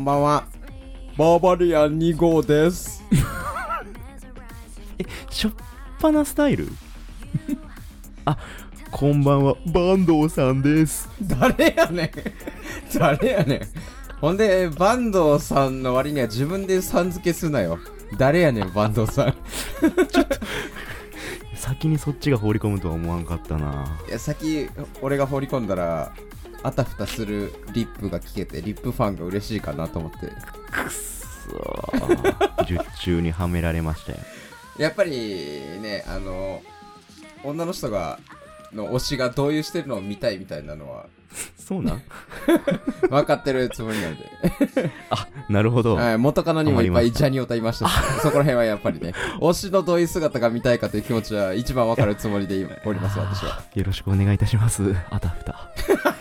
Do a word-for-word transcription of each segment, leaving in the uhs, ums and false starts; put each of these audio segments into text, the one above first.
んばんは。バーバリアンに号です。 え、しょっぱなスタイルあ、こんばんは、坂東さんです。 誰やねん誰やねん。ほんで、坂東さんの割には自分でさん付けすなよ。誰やねん、坂東さん。 ちょっと先にそっちが放り込むとは思わんかったな。 いや、先、俺が放り込んだら、あたふたするリップが聞けて、リップファンが嬉しいかなと思って。 くっそー。術中にはめられましたよ。 やっぱりね、あの、女の人が、の推しがどういうしてるのを見たいみたいなのはそうなん分かってるつもりなんであ、なるほど、 はい、元カノにもいっぱいジャニオタいましたし、そこら辺はやっぱりね、推しのどういう姿が見たいかという気持ちは一番分かるつもりでおります。私はよろしくお願いいたします。あたふた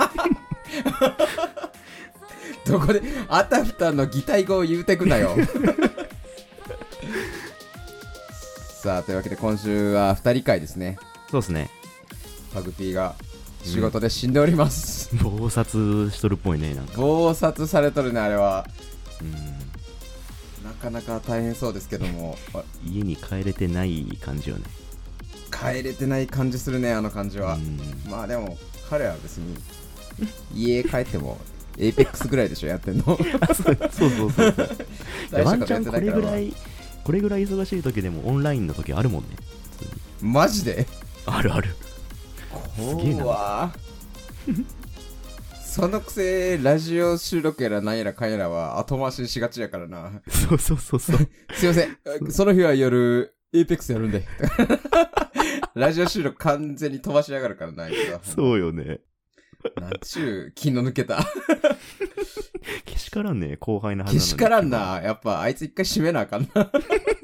どこであたふたの擬態語を言うてくなよさあ、というわけで今週はふたり会ですね。 そうですね。 パグピーが仕事で死んでおります、 うん、暴殺しとるっぽいね。なんか暴殺されとるね、あれは。 うん、 なかなか大変そうですけども家に帰れてない感じよね。 帰れてない感じするね、あの感じは。まあでも彼は別に家帰ってもエイペックスぐらいでしょやってんのそうそうそうそうワンチャンこれぐらいこれぐらい忙しい時でもオンラインの時あるもんね。 マジであるある。 すげえなそのくせラジオ収録やらなんやらかんやらは後回ししがちやからな。 そうそうそうそうすいません、その日は夜エイペックスやるんでラジオ収録完全に飛ばしやがるからな。 そうよね。 なんちゅう気の抜けたけしからんね、後輩のはずなのに。 けしからんな。やっぱあいつ一回締めなあかんな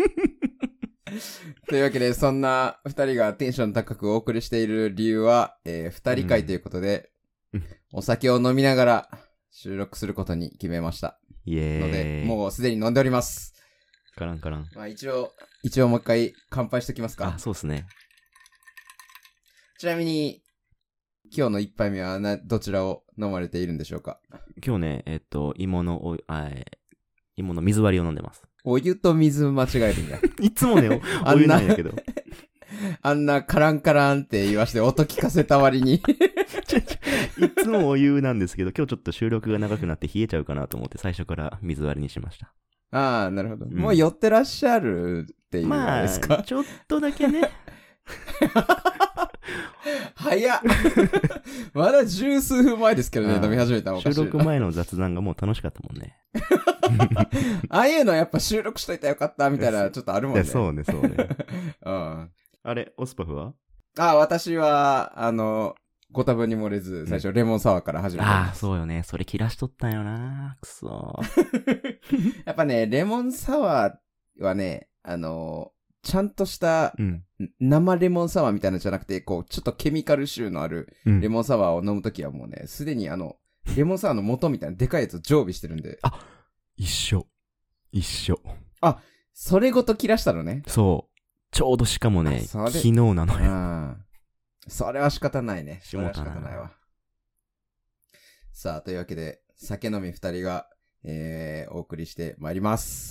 というわけで、そんな二人がテンション高くお送りしている理由は、えー、二人会ということで、うん、お酒を飲みながら収録することに決めました。 イエーイ。 ので、もうすでに飲んでおります。 からんからん。 まあ一応、一応もう一回乾杯しておきますか。 あ、そうですね。 ちなみに、今日の一杯目はな、どちらを飲まれているんでしょうか。 今日ね、えっと、芋のお、あ、芋の水割りを飲んでます。 お湯と水間違えるんや。 いつもね、お, お湯なんやけど。 あんなカランカランって言わして音聞かせた割にいつもお湯なんですけど、今日ちょっと収録が長くなって冷えちゃうかなと思って最初から水割りにしました。 ああ、なるほど、うん。もう酔ってらっしゃるっていうのですか。 まあ、ちょっとだけね。 早っまだ十数分前ですけどね、飲み始めたのおかしいな。 収録前の雑談がもう楽しかったもんね。 ああいうのやっぱ収録しといたらよかったみたいなちょっとあるもんね。 そうね、そうね。 うん、 あれ、オスパフは？ あ、私は、あの、ご多分に漏れず、最初レモンサワーから始めた、うん。 ああ、そうよね。それ切らしとったんよな。くそやっぱね、レモンサワーはね、あの、ちゃんとした、うん、生レモンサワーみたいなのじゃなくて、こう、ちょっとケミカル臭のあるレモンサワーを飲むときはもうね、すでにあの、レモンサワーの素みたいなでかいやつを常備してるんで。 あ、一緒。一緒。 あ、それごと切らしたのね。 そう。ちょうどしかもね、昨日なのよ。 うん。それは仕方ないね。それは仕方ないわ。さあ、というわけで、酒飲み二人が、えー、お送りしてまいります。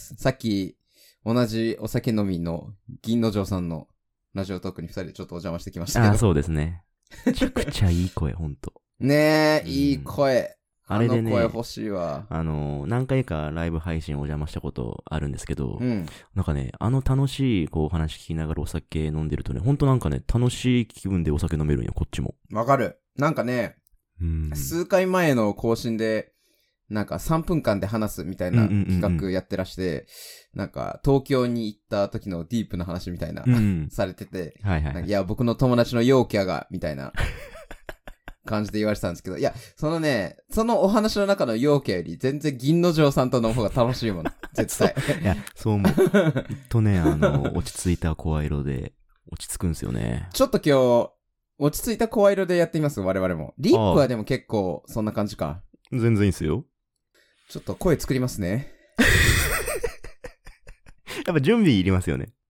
さっき、同じお酒飲みの銀の城さんのラジオトークに二人でちょっとお邪魔してきましたけど。 あ、そうですね。めちゃくちゃいい声、ほんと。 ねえ、いい声。 あれでね、 あの声欲しいわ。 あの、何回かライブ配信お邪魔したことあるんですけど、 うん、なんかね、あの楽しいこうお話聞きながらお酒飲んでるとね、ほんとなんかね、楽しい気分でお酒飲めるんよ、こっちも。 わかる。なんかね、うん、数回前の更新で、なんかさんぷんかんで話すみたいな企画やってらして、うんうんうんうん、なんか東京に行った時のディープな話みたいな、うん、されてて、 はいはいはい、 いや、僕の友達の陽キャが、みたいな感じで言われてたんですけど、いや、そのね、そのお話の中の陽キャより全然銀の城さんとの方が楽しいもん、絶対。 いや、そう思う。ほんとね、あの、落ち着いた声色で落ち着くんすよね。 ちょっと今日、落ち着いた声色でやってみます、我々も。リップはでも結構そんな感じか。 全然いいっすよ。 ちょっと声作りますね。 やっぱ準備いりますよね。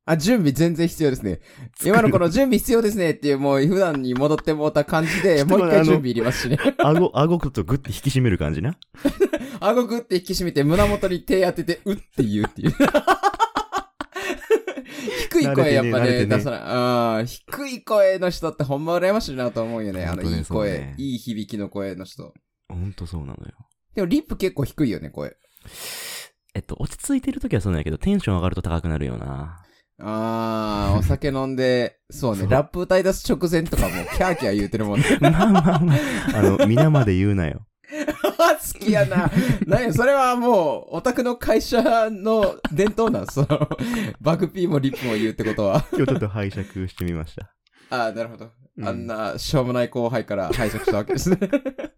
あ、準備全然必要ですね。今のこの準備必要ですねっていう、もう普段に戻ってもうた感じで、もう一回準備いりますしね。 顎、顎とグッて引き締める感じな。 顎グッて引き締めて、胸元に手当てて、うって言うっていう。低い声やっぱね、出さない。あ低い声の人ってほんま羨ましいなと思うよね。あの、いい声、ね、いい響きの声の人。 ほんとそうなのよ。 でもリップ結構低いよね、声。 えっと、落ち着いてるときはそうなんやけど、テンション上がると高くなるよな。 あー、お酒飲んで、そうね、ラップ歌い出す直前とかもキャーキャー言うてるもんね。 まあまあまあ、あの、皆まで言うなよ。 好きやな。なにそれはもう、オタクの会社の伝統なんその、バグピーもリップも言うってことは。 今日ちょっと拝借してみました。 あー、なるほど。あんな、しょうもない後輩から拝借したわけですね。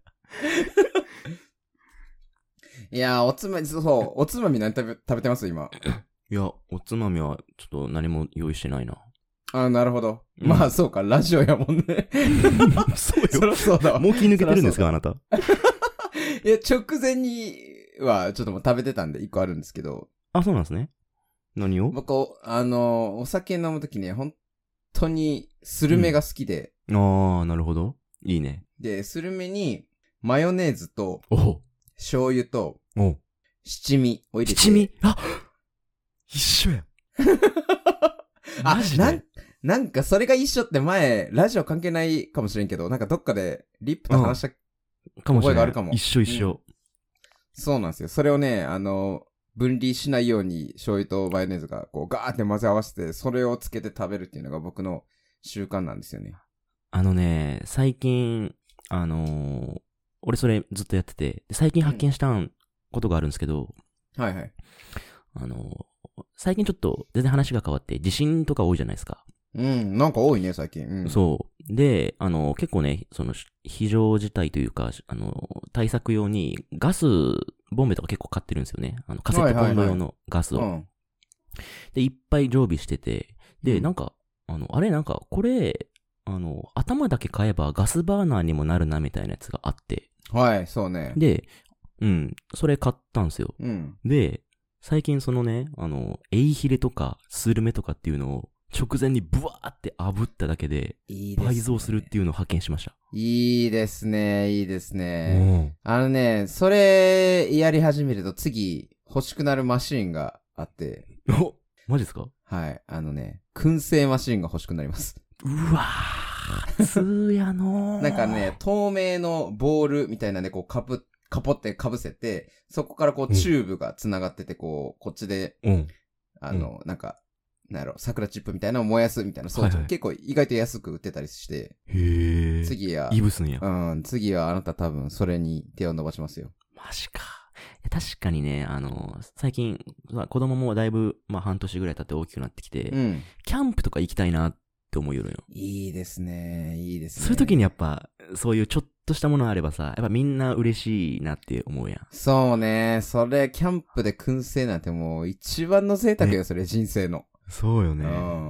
いやー、おつまみ、そう、おつまみ何食べ、食べてます今。 いや、おつまみはちょっと何も用意してないな。 あ、なるほど。うん、まあ、そうか、ラジオやもんね。 そうよ。 そりゃそうだわ。 もう気抜けてるんですか、あなた。 いや、直前には、ちょっともう食べてたんで、一個あるんですけど。 あ、そうなんですね。何を僕、あの、お酒飲むときね、本当に、スルメが好きで、 うん。ああ、なるほど。いいね。 で、スルメに、マヨネーズと、 お醤油と、 お七味を入れて。 七味あ一緒や。 あ、 マジでなん、なんかそれが一緒って前、ラジオ関係ないかもしれんけど、なんかどっかでリップと話した覚えがあるかも。 一緒一緒、うん。 そうなんですよ。それをね、あの、分離しないように醤油とマヨネーズがこうガーって混ぜ合わせて、それをつけて食べるっていうのが僕の習慣なんですよね。 あのね、最近、あのー、俺それずっとやってて、最近発見したことがあるんですけど、 うん、はいはい。 あのー、最近ちょっと全然話が変わって地震とか多いじゃないですか。 うん、なんか多いね、最近。うん、 そう。で、あのー、結構ね、その、非常事態というか、あのー、対策用にガスボンベとか結構買ってるんですよね。あの、カセットコンロ用のガスを。 はいはいはい、 で、いっぱい常備してて、で、 うん、 なんか、あの、あれなんか、これ、あの、頭だけ買えばガスバーナーにもなるなみたいなやつがあって。 はい、そうね。 で、うん、それ買ったんですよ。 うん。 で、最近そのね、あの、エイヒレとかスルメとかっていうのを直前にブワーって炙っただけで、 いいですね、 倍増するっていうのを発見しました。 いいですね、いいですね。あのね、それやり始めると次欲しくなるマシーンがあって。 おマジですか？ はい。あのね、燻製マシーンが欲しくなります。 うわー、つやのー。 なんかね、透明のボールみたいなね、こうかぶ、かぽってかぶせて、そこからこうチューブが繋がってて、こう、こっちで、 うん、 あの、うん、なんか、なんやろ、桜チップみたいなのを燃やすみたいな装置、はいはい、結構意外と安く売ってたりして。 へー。 次は、 いぶすんや。 うん、次はあなた多分それに手を伸ばしますよ。 マジか。確かにね、あの、最近、子供もだいぶ、まあ半年ぐらい経って大きくなってきて、 うん、 キャンプとか行きたいなって思うよ。 いいですね、いいですね。 そういう時にやっぱ、そういうちょっとしたものあればさ、やっぱみんな嬉しいなって思うやん。 そうね、それ、キャンプで燻製なんてもう一番の贅沢よ、ね、それ、人生の。 そうよね。 うん、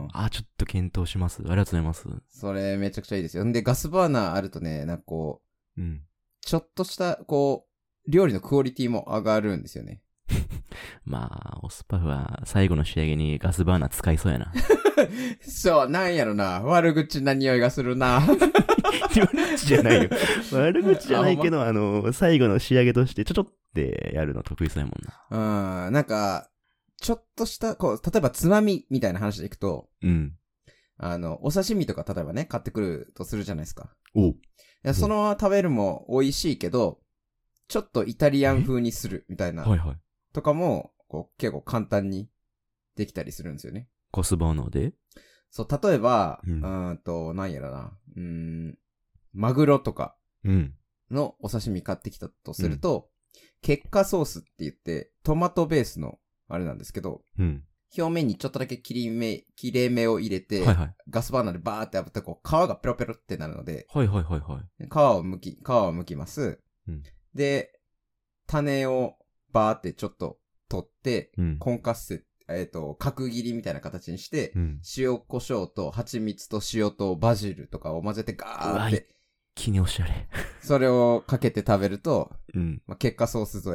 あ、ちょっと検討します。ありがとうございます。 それめちゃくちゃいいですよ。んで、ガスバーナーあるとね、なんかこう、うん、 ちょっとした、こう、料理のクオリティも上がるんですよね。 まあ、オスパフは最後の仕上げにガスバーナー使いそうやな。 そう、なんやろな。悪口な匂いがするな。 悪口じゃないよ。悪口じゃないけど、あの、最後の仕上げとしてちょちょってやるの得意そうやもんな。うん、なんか、ちょっとした、こう、例えばつまみみたいな話でいくと、 うん。 あの、お刺身とか例えばね、買ってくるとするじゃないですか。 おいや、そのまま食べるも美味しいけど、ちょっとイタリアン風にするみたいな。 はいはい。 とかも、こう、結構簡単にできたりするんですよね。 ガスバーナーで？ そう、例えば、 うん、 うんと、なんやろな。うーん、マグロとかのお刺身買ってきたとすると、うん、結果ソースって言って、トマトベースのあれなんですけど、 うん、 表面にちょっとだけ切り目、切れ目を入れて、 はいはい、 ガスバーナーでバーって炙って、こう、皮がペロペロってなるので、 はいはいはいはい。 皮を剥き、皮を剥きます。 うん、 で、種をバーってちょっと取って、 うん、 コンカッセ、えっと、角切りみたいな形にして、 うん、 塩コショウと蜂蜜と塩とバジルとかを混ぜてガーって気におしゃれそれをかけて食べると、 うんまあ、結果ソース添え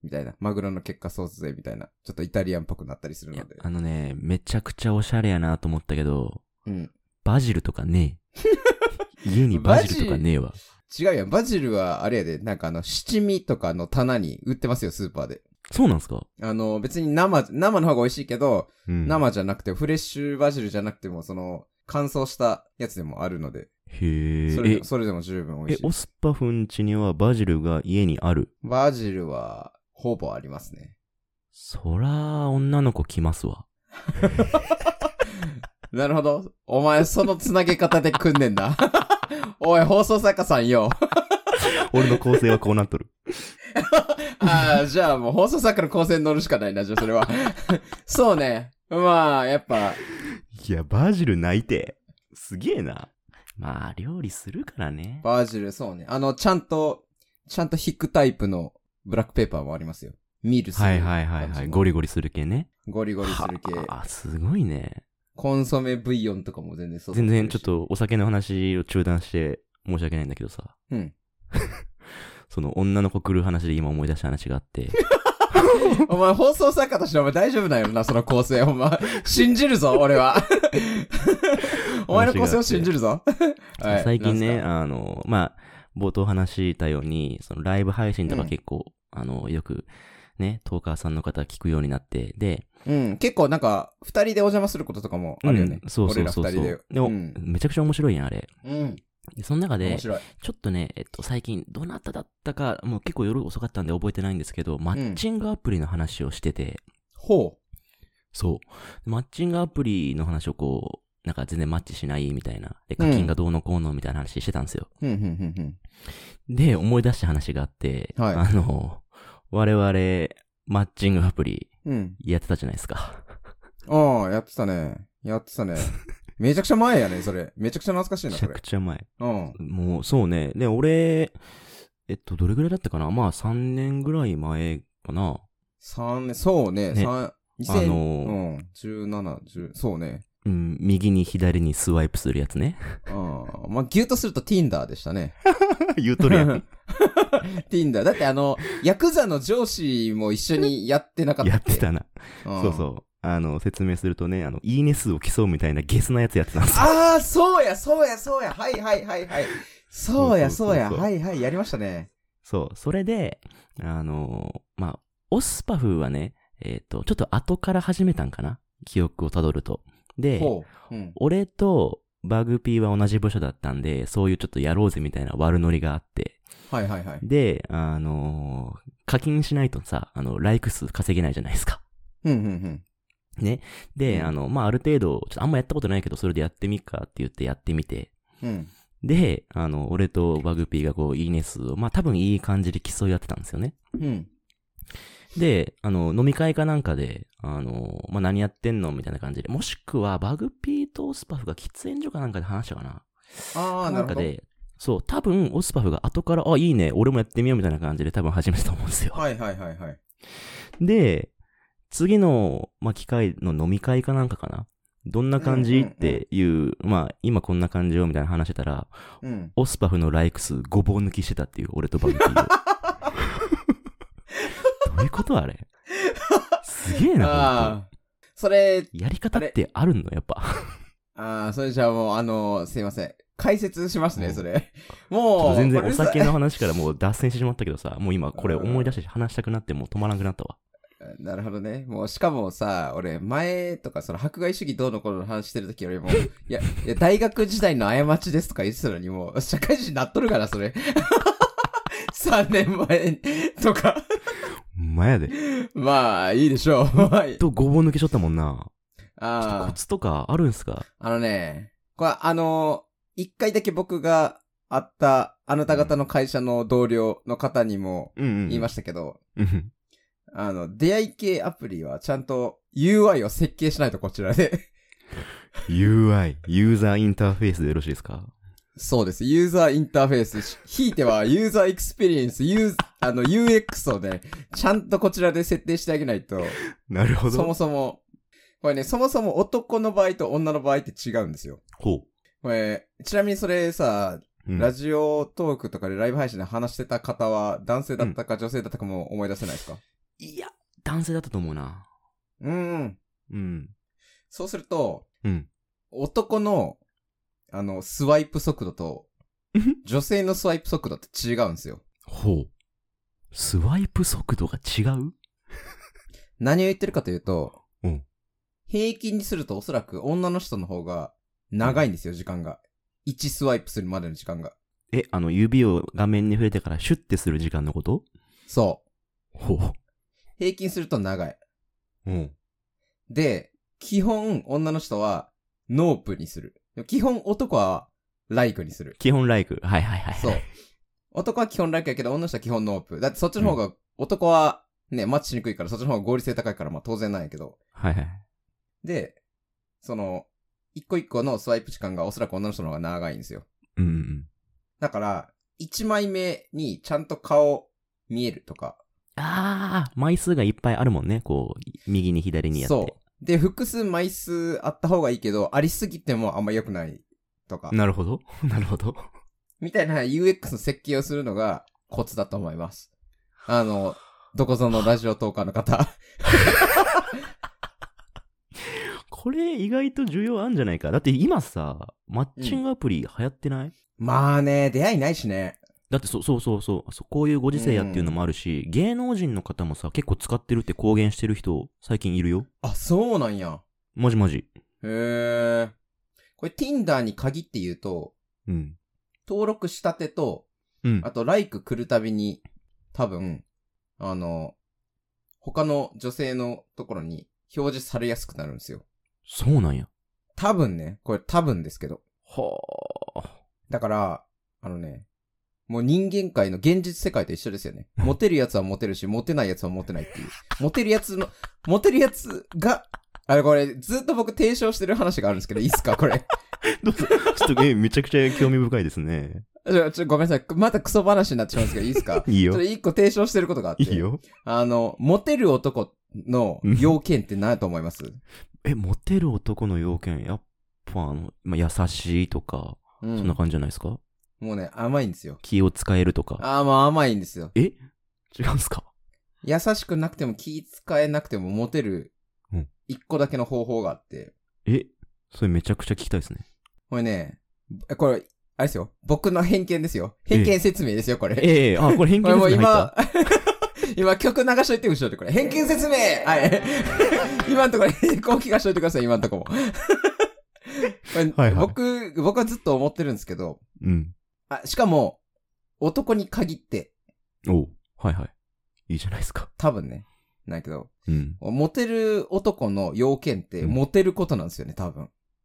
みたいな。マグロの結果ソース税みたいな。ちょっとイタリアンっぽくなったりするので。 あのね、めちゃくちゃおしゃれやなと思ったけど、 うん。 バジルとかねえ。家にバジルとかねえわ。 違うやん。バジルはあれやで、なんかあの、七味とかの棚に売ってますよ、スーパーで。 そうなんすか？ あの、別に生、生の方が美味しいけど、 うん、 生じゃなくて、フレッシュバジルじゃなくても、その、乾燥したやつでもあるので。 へえ。 それ、それでも十分美味しい。 え、オスパフん家にはバジルが家にある？ バジルは、ほぼありますね。 そら、女の子来ますわ。 なるほど。お前、そのつなげ方で組んでんだ。おい、放送作家さんよ。 俺の構成はこうなっとる。 ああ、じゃあもう放送作家の構成に乗るしかないな、じゃあそれは。そうね。まあ、やっぱ。 いや、バジルないて。すげえな。まあ、料理するからね。 バジル、そうね。あの、ちゃんと、ちゃんと引くタイプのブラックペーパーもありますよ。ミールする。 はいはいはいはい。ゴリゴリする系ね。 ゴリゴリする系。 あ、すごいね。 コンソメブイヨンとかも全然そう。 全然ちょっとお酒の話を中断して申し訳ないんだけどさ。 うん。 その女の子来る話で今思い出した話があって。 お前放送作家としてお前大丈夫なんやろな、その構成。お前、信じるぞ、俺は。お前の構成を信じるぞ。 はい、最近ね、あの、まあ、冒頭話したように、そのライブ配信とか結構、うん、あの、よく、ね、トーカーさんの方聞くようになって、で、 うん、結構なんか、二人でお邪魔することとかもあるよね。 うん、そうそうそうそう。 俺ら二人で。 でも、 うん、 めちゃくちゃ面白いやん、あれ。 うん。 でその中で、 ちょっとね、えっと、最近、どなただったか、もう結構夜遅かったんで覚えてないんですけど、マッチングアプリの話をしてて、 ほう。 そう。マッチングアプリの話をこう、なんか全然マッチしないみたいな。で、課金がどうのこうのみたいな話してたんですよ。 うん、うん、うん、うん。 で、思い出した話があって、 はい、 あの、我々、マッチングアプリ、 うん。 やってたじゃないですか。 ああ、やってたね。やってたね。めちゃくちゃ前やね、それ。めちゃくちゃ懐かしいな、それ。 めちゃくちゃ前。 うん。 もう、そうね。で、俺、えっと、どれぐらいだったかな？まあ、さんねんぐらい前かな。 さんねん、そうね。 ねさん、にせん、あのー、うん、じゅうなな、じゅう、そうね。 うん、右に左にスワイプするやつね。 ああ、まあ、ギューとすると Tinder でしたね。 言うとるやん。 Tinder。だってあの、ヤクザの上司も一緒にやってなかったっけ？ やってたな。うん、そうそう。あの、説明するとね、あの、いいね数を競うみたいなゲスなやつやってたんですよ。 ああ、そうや、そうや、そうや。はいはいはいはい。そうや、そうや。はいはい、やりましたね。 そう。それで、あのー、まあ、オスパフはね、えっと、ちょっと後から始めたんかな？記憶をたどると。で、うん、俺とバグピーは同じ部署だったんで、そういうちょっとやろうぜみたいな悪ノリがあって。 はいはいはい。 で、あのー、課金しないとさ、あの、ライク数稼げないじゃないですか。 うんうんうん。 ね。で、 うん、 あの、まあ、ある程度、ちょっとあんまやったことないけど、それでやってみっかって言ってやってみて。 うん。 で、あの、俺とバグピーがこう、いいね数を、まあ、多分いい感じで競い合ってたんですよね。 うん。 で、あの、飲み会かなんかで、あの、まあ、何やってんのみたいな感じで、もしくは、バグピーとオスパフが喫煙所かなんかで話したかな。 ああ、 なんかで、そう、多分、オスパフが後から、あ、いいね、俺もやってみようみたいな感じで多分始めたと思うんですよ。 はいはいはいはい。 で、次の、まあ、機会の飲み会かなんかかな。どんな感じ、うんうんうん、っていう、まあ、今こんな感じよみたいな話してたら、うん、オスパフのライク数ごぼう抜きしてたっていう、俺とバグピーを。どういうことあれ？すげえな、ほんと。 それ、 やり方ってあるのやっぱ。 ああ、それじゃあもう、あのー、すいません。解説しますね、それ。もう、 全然お酒の話からもう脱線してしまったけどさ、もう今これ思い出して話したくなってもう止まらなくなったわ。 なるほどね。もう、しかもさ、俺、前とか、その、迫害主義どうのこうの話してる時よりも、いや、いや、大学時代の過ちですとか言ってたのに、もう、社会人になっとるから、それ。さんねんまえとか。 まやで。 まあ、いいでしょう。 と、ごぼう抜けしとったもんな。 ああ。 コツとかあるんすか？ あのね、これ、あの、一回だけ僕が会った、あなた方の会社の同僚の方にも言いましたけど、 うんうんうんあの、出会い系アプリはちゃんと ユーアイ を設計しないとこちらで。 ユーアイ、ユーザーインターフェースでよろしいですか？ そうです。ユーザーインターフェース。ひいてはユーザーエクスペリエンス、ユー、あの、ユーエックス をね、ちゃんとこちらで設定してあげないと。 なるほど。 そもそも、これね、そもそも男の場合と女の場合って違うんですよ。 ほう。 これ、ちなみにそれさ、 うん、 ラジオトークとかでライブ配信で話してた方は男性だったか女性だったかも思い出せないですか？ いや、男性だったと思うな。 うーん。 うん。 そうすると、 うん。 男の、あの、スワイプ速度と、女性のスワイプ速度って違うんですよ。 ほう。スワイプ速度が違う？ 何を言ってるかというと、 うん。 平均にするとおそらく女の人の方が長いんですよ、時間が。いちスワイプするまでの時間が。 え、あの、指を画面に触れてからシュッてする時間のこと？ そう。 ほう。 平均すると長い。 うん。 で、基本女の人はノープにする。基本男はライクにする。 基本ライク。はいはいはい。 そう。男は基本ライクやけど女の人は基本ノープ。だってそっちの方が、うん、男はね、マッチしにくいからそっちの方が合理性高いからまあ当然なんやけど。 はいはい。 で、その、一個一個のスワイプ時間がおそらく女の人の方が長いんですよ。 うんうん。 だから、一枚目にちゃんと顔見えるとか。 ああ、枚数がいっぱいあるもんね。こう、右に左にやって。 そう。で、複数枚数あった方がいいけど、ありすぎてもあんま良くないとか。 なるほど。なるほど。 みたいな ユーエックス の設計をするのがコツだと思います。あの、どこぞのラジオトーカーの方。 これ意外と需要あるんじゃないか。だって今さ、マッチングアプリ流行ってない？うん、 まあね、出会いないしね。 だってそ、そうそうそうそう。こういうご時世やっていうのもあるし、うん、芸能人の方もさ、結構使ってるって公言してる人、最近いるよ。 あ、そうなんや。 マジマジ。 へー。これ Tinder に限って言うと、 うん。 登録したてと、 うん。 あと、ライク来るたびに、多分、あの、他の女性のところに表示されやすくなるんですよ。 そうなんや。 多分ね、これ多分ですけど。 はあ。 だから、あのね、もう人間界の現実世界と一緒ですよね。モテるやつはモテるし、モテないやつはモテないっていう。モテるやつの、モテるやつが、あれこれ、ずっと僕提唱してる話があるんですけど、いいっすかこれ。 どうぞ。ちょっと、え、めちゃくちゃ興味深いですね。 ちょ、ちょ、ごめんなさい。またクソ話になってしまうんですけど、いいっすかいいよ。 ちょっと一個提唱してることがあって。 いいよ。 あの、モテる男の要件って何だと思います？ え、モテる男の要件、やっぱ、あの、まあ、優しいとか、うん、そんな感じじゃないですか？ もうね、甘いんですよ。 気を使えるとか。 ああ、もう甘いんですよ。 え？違うんすか？ 優しくなくても気使えなくてもモテる、一個だけの方法があって。 うん、え？それめちゃくちゃ聞きたいですね。 これね、これ、あれですよ。僕の偏見ですよ。偏見説明ですよ、これ。 ええー、あ、これ偏見説明入った。 これもう今、今曲流しといて後ろでこれ。偏見説明はい。今んところ、こう聞かしといてください、今んとこも。これはい、はい、僕、僕はずっと思ってるんですけど。 うん。 あ、しかも、男に限って。 おう、はいはい。いいじゃないですか。 多分ね。ないけど。 うん。 モテる男の要件って、モテることなんですよね、多分。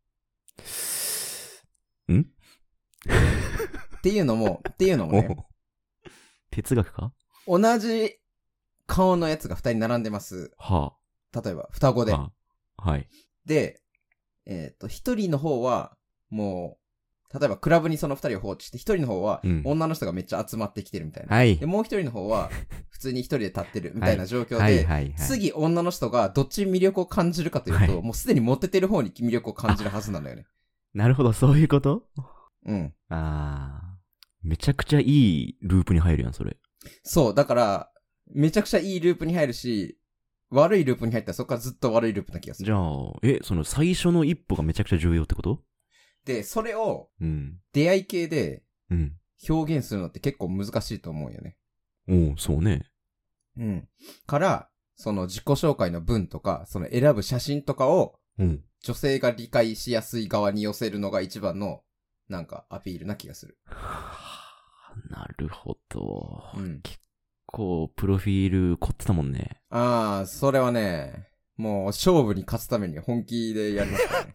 んっていうのも、っていうのもね。 哲学か？ 同じ顔のやつが二人並んでます。 はあ。例えば、双子で。 はあ、はい。 で、えっと、一人の方は、もう、例えばクラブにその二人を放置して、一人の方は、女の人がめっちゃ集まってきてるみたいな。 はい。 で、もう一人の方は、普通に一人で立ってるみたいな状況で、はいはいはいはい、次女の人がどっちに魅力を感じるかというと、はい、もうすでにモテてる方に魅力を感じるはずなんだよね。 なるほど、そういうこと？ うん。 ああ。めちゃくちゃいいループに入るやん、それ。 そう、だから、めちゃくちゃいいループに入るし、悪いループに入ったらそこからずっと悪いループな気がする。 じゃあ、え、その最初の一歩がめちゃくちゃ重要ってこと？ で、それを、 うん、 出会い系で、 うん。 表現するのって結構難しいと思うよね。 おう、そうね。 うん。から、その自己紹介の文とか、その選ぶ写真とかを、 うん、 女性が理解しやすい側に寄せるのが一番の、なんかアピールな気がする。 なるほど。 うん。 結構、プロフィール凝ってたもんね。 ああ、それはね、もう勝負に勝つために本気でやりますからね。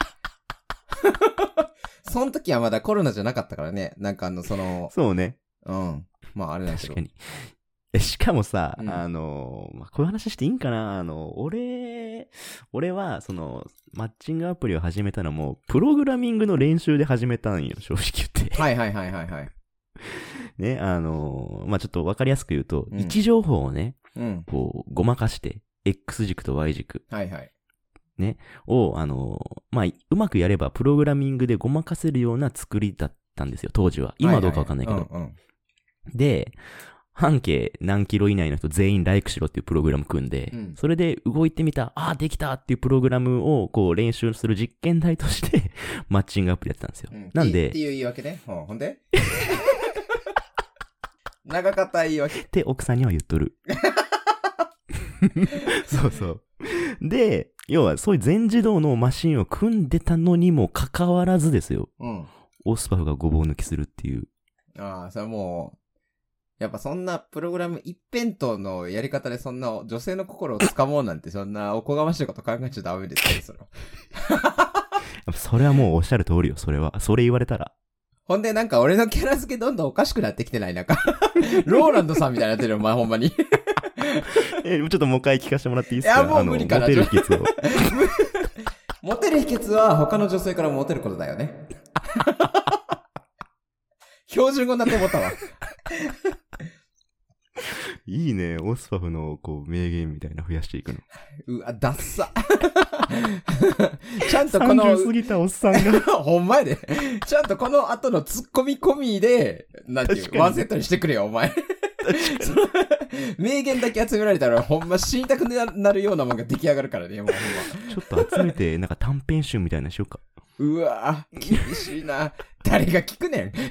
その時はまだコロナじゃなかったからね。なんかあの、その。 そうね。 うん。まああれなんだけど。 確かに。しかもさ、 うん、 あの、まあ、こういう話していいんかな？あの、俺、俺は、その、マッチングアプリを始めたのも、プログラミングの練習で始めたんよ、正直言って。 はいはいはいはいはい。 ね、あの、まあ、ちょっとわかりやすく言うと、 うん、 位置情報をね、 うん、 こう、ごまかして、X 軸と Y 軸。 はいはい。 ね、を、あの、まあ、うまくやれば、プログラミングでごまかせるような作りだったんですよ、当時は。今はどうかわかんないけど。 はいはい、うんうん、 で、 半径何キロ以内の人全員ライクしろっていうプログラム組んで、うん、それで動いてみた、ああ、できたっていうプログラムをこう練習する実験台としてマッチングアプリやってたんですよ。うん、なんで。 っていう言い訳ね。ほん、ほんで長かった言い訳。 って奥さんには言っとる。そうそう。で、要はそういう全自動のマシンを組んでたのにもかかわらずですよ。うん。オスパフがごぼう抜きするっていう。 ああ、それはもう、やっぱそんなプログラム一辺倒のやり方でそんな女性の心をつかもうなんてそんなおこがましいこと考えちゃダメですよ、それは。 それはもうおっしゃる通りよ、それは。それ言われたら。 ほんでなんか俺のキャラ付けどんどんおかしくなってきてないなんか。ローランドさんみたいになってるよ、お前ほんまに。 え、ちょっともう一回聞かせてもらっていいですか？ いや、もう無理かな。 モテる秘訣を。 モテる秘訣は他の女性からモテることだよね。標準語だと思ったわ。 いいね、オスパフのこう名言みたいな増やしていくの。 うわ、ダッサ。ちゃんとこの。 さんじゅう過ぎたおっさんが。 ほんまやで。ちゃんとこの後のツッコミ込みで、なんていう、ワンセットにしてくれよ、お前。名言だけ集められたら、ほんま死にたくなるようなもんが出来上がるからね、もうほんま。ちょっと集めて、なんか短編集みたいなしようか。 うわぁ、厳しいな。誰が聞くねん。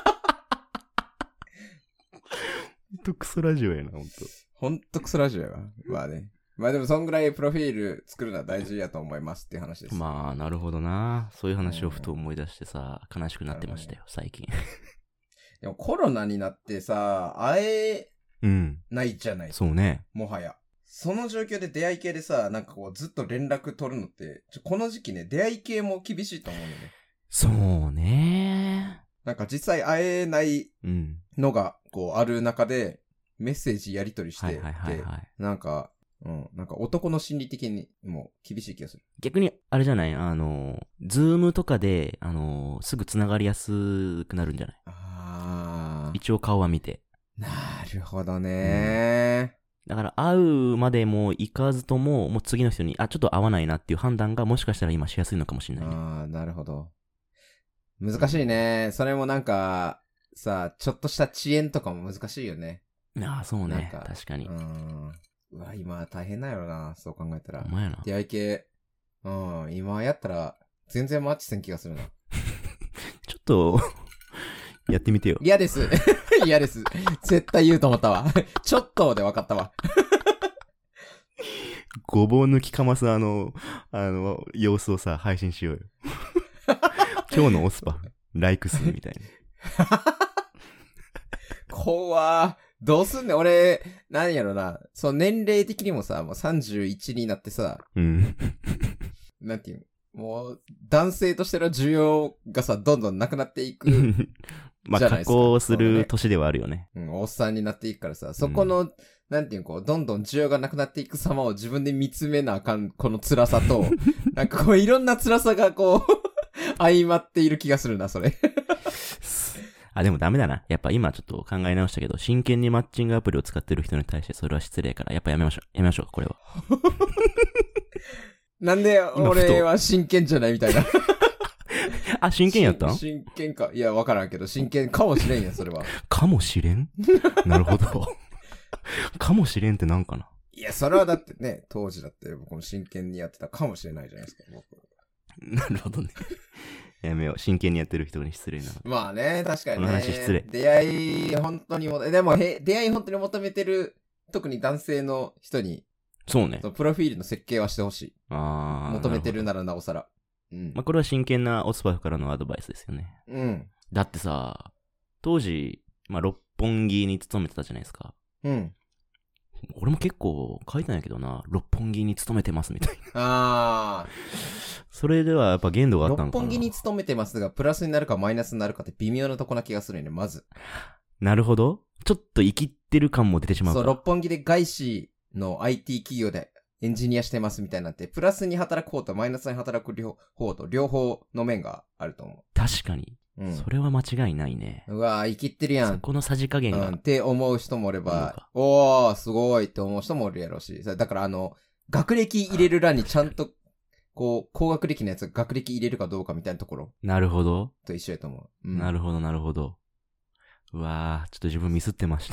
ほんとクソラジオやな、ほんと。 ほんとクソラジオやわ。まあね。まあでもそんぐらいプロフィール作るのは大事やと思いますっていう話です。 まあ、なるほどな。そういう話をふと思い出してさ、悲しくなってましたよ、最近。 でもコロナになってさ、会えないじゃない、うん、 そうね。 もはや。その状況で出会い系でさ、なんかこうずっと連絡取るのって、ちょこの時期ね、出会い系も厳しいと思うのね。 そうね。 なんか実際会えないのがこうある中でメッセージやり取りして、はいはいはいはい、なんか、うん、なんか男の心理的にも厳しい気がする。 逆にあれじゃない、あの、ズームとかで、あの、すぐつながりやすくなるんじゃない？ああ。一応顔は見て。 なるほどね、 うん。だから会うまでも行かずとも、もう次の人に、あ、ちょっと会わないなっていう判断がもしかしたら今しやすいのかもしれないね。 ああ、なるほど。難しいね。それもなんか、さ、ちょっとした遅延とかも難しいよね。 ああ、そうね。確かに。 うん。うわ、今大変なんやろな。そう考えたら。 お前やな。 出会い系。うん。今やったら、全然マッチせん気がするな。 ちょっと、やってみてよ。 嫌です。嫌です。絶対言うと思ったわ。ちょっとで分かったわ。 ごぼう抜きかますあの、あの、様子をさ、配信しようよ。今日のオスパフ、ライク数みたいな。 怖ー。どうすんねん、俺、なんやろな。そう、年齢的にもさ、もうさんじゅういちになってさ、うん。なんていうの、もう、男性としての需要がさ、どんどんなくなっていく。 まあ、加工する年ではあるよね。 うん、おっさんになっていくからさ、そこの、うん、なんていうの、こう、どんどん需要がなくなっていく様を自分で見つめなあかん、この辛さと、なんかこう、いろんな辛さがこう、相まっている気がするな、それ。 あ、でもダメだな。やっぱ今ちょっと考え直したけど、真剣にマッチングアプリを使ってる人に対してそれは失礼から、やっぱやめましょう。やめましょう、これは。 なんで俺は真剣じゃないみたいな。 あ、真剣やったん？ 真剣か。いや、わからんけど、真剣かもしれんや、それは。 かもしれん？なるほど。かもしれんってなんかな。 いや、それはだってね、当時だって僕も真剣にやってたかもしれないじゃないですか、僕。 なるほどね。やめよう。真剣にやってる人に失礼なの。 まあね、確かにね。 この話失礼。 出会い、本当にも、でもへ、出会い本当に求めてる、特に男性の人に、 そうね。 プロフィールの設計はしてほしい。 ああ。 求めてるならなおさら。 うん。まあ、これは真剣なオスパフからのアドバイスですよね。 うん。 だってさ、当時、まあ、六本木に勤めてたじゃないですか。 うん。 俺も結構書いたんやけどな、六本木に勤めてますみたいな。 ああ。 それではやっぱ限度があったんかな。 六本木に勤めてますが、プラスになるかマイナスになるかって微妙なとこな気がするよね、まず。 なるほど。ちょっと生きってる感も出てしまうか。 そう、六本木で外資の アイティー 企業でエンジニアしてますみたいになって、プラスに働く方とマイナスに働く方と両方の面があると思う。 確かに。うん、それは間違いないね。 うわぁ、生きってるやん。 そこのさじ加減が。 うん、って思う人もおれば、おー、すごいって思う人もおるやろうし。だからあの、学歴入れる欄にちゃんと、こう、高学歴のやつが学歴入れるかどうかみたいなところ。 なるほど。 と一緒やと思う。 うん、なるほど、なるほど。 うわー、ちょっと自分ミスってました。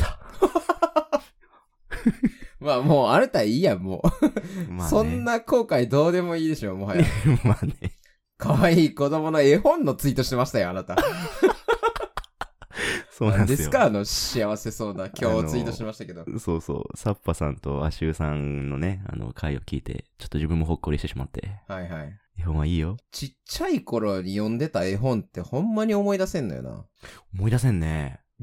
まあもうあなたいいやん、もう。 まあね、 そんな後悔どうでもいいでしょ、もはや。 まあね。 可愛い子供の絵本のツイートしてましたよ、あなた。 そうなんですよ。 ですかあの幸せそうな今日ツイートしましたけど。 そうそう。サッパさんとアシューさんのね、あの回を聞いて、ちょっと自分もほっこりしてしまって。 はいはい。 絵本はいいよ。 ちっちゃい頃に読んでた絵本ってほんまに思い出せんのよな。 思い出せんね。 うん。